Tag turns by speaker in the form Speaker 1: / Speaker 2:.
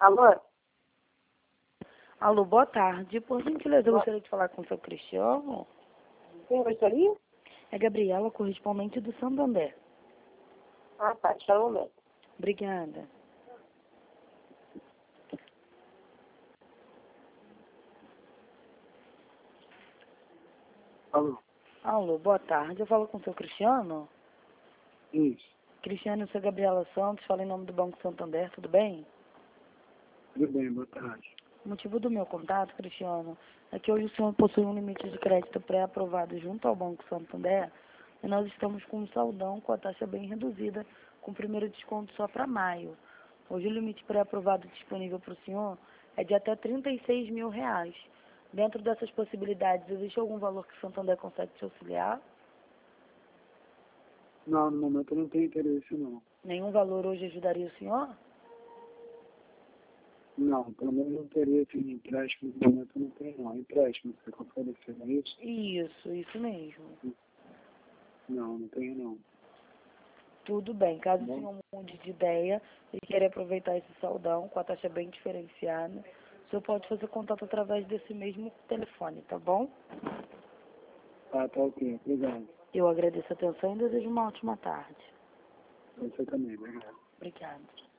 Speaker 1: Alô?
Speaker 2: Alô, boa tarde. Por gentileza, eu gostaria de falar com o seu Cristiano.
Speaker 1: Quem gostaria?
Speaker 2: É Gabriela, correspondente do Santander.
Speaker 1: Ah, tá. Espera um momento.
Speaker 2: Obrigada.
Speaker 3: Alô?
Speaker 2: Alô, boa tarde. Eu falo com o seu Cristiano.
Speaker 3: Isso.
Speaker 2: Cristiano, eu sou Gabriela Santos, falo em nome do Banco Santander, tudo bem?
Speaker 3: Tudo bem, boa tarde.
Speaker 2: O motivo do meu contato, Cristiano, é que hoje o senhor possui um limite de crédito pré-aprovado junto ao Banco Santander e nós estamos com um saldão com a taxa bem reduzida, com o primeiro desconto só para maio. Hoje o limite pré-aprovado disponível para o senhor é de até R$ 36 mil. Dentro dessas possibilidades, existe algum valor que o Santander consegue te auxiliar?
Speaker 3: Não, no momento eu não tenho interesse, não.
Speaker 2: Nenhum valor hoje ajudaria o senhor?
Speaker 3: Não, pelo menos interesse em empréstimo, no momento eu não tenho, não. Empréstimo, você consegue oferecer isso?
Speaker 2: Isso mesmo.
Speaker 3: Não, não tenho, não.
Speaker 2: Tudo bem, caso o
Speaker 3: Bom.
Speaker 2: senhor mude de ideia e queira aproveitar esse saldão com a taxa bem diferenciada, o senhor pode fazer contato através desse mesmo telefone, tá bom?
Speaker 3: Ah, tá ok, obrigado.
Speaker 2: Eu agradeço a atenção e desejo uma ótima tarde.
Speaker 3: Você também, obrigado.
Speaker 2: Obrigada.